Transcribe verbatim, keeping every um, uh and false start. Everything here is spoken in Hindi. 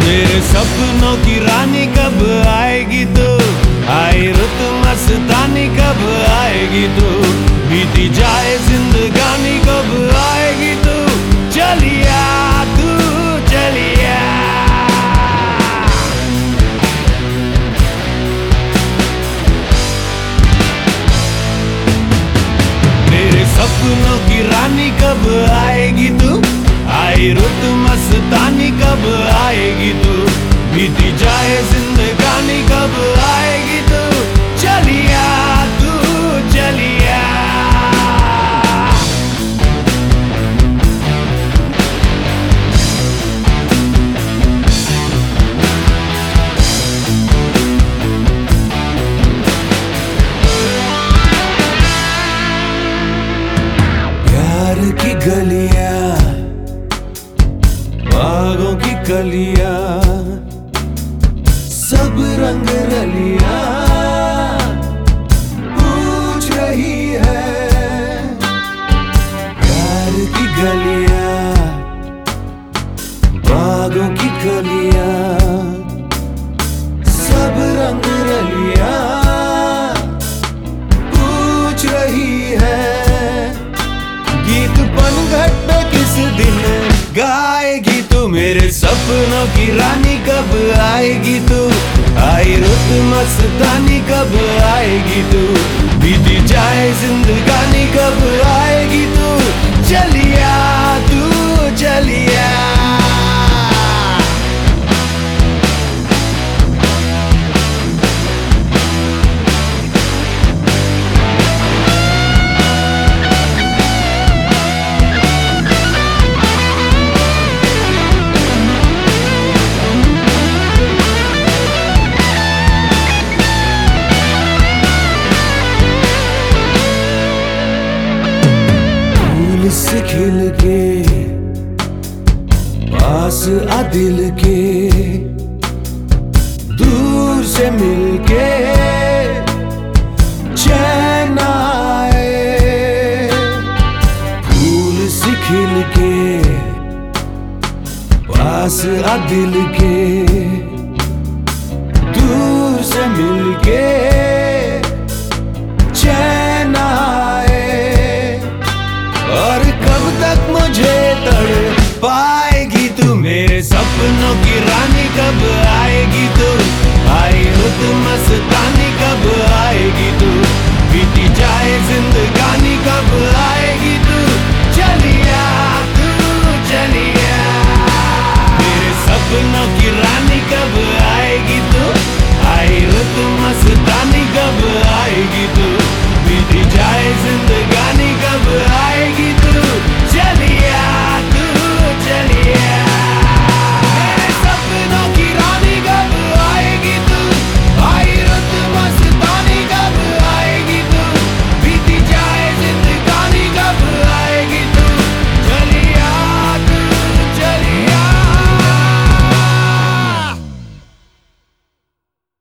मेरे सपनों की रानी कब आएगी तू, आई रुत मस्तानी कब आएगी तू, बीती जाए जिंदगानी कब आएगी तू, चलिया तू चलिया। मेरे सपनों की रानी कब आएगी तू, आई रुत मस्तानी कब आएगी तू, बीती जाए जिंदगानी कब आएगी तू, चलिया तू चलिया। प्यार की गलियां, बागों की कलियां, सब रंग रलियां पूछ रही है। प्यार की गलियां, बागों की कलियां, सब रंग रलियां पूछ रही है। गीत पनघट पे किस दिन गाएगी तू, मेरे सपनों की रानी कब आएगी तू, आई रुत मस्तानी कब आएगी तू, बीती जाए जिंदगानी कब आएगी तू, चलिया तू चलिया। से खिल के पास आ दिल के, दूर से मिलके चैन आए। फूल से खिल के पास आ दिल के, दूर से मिलके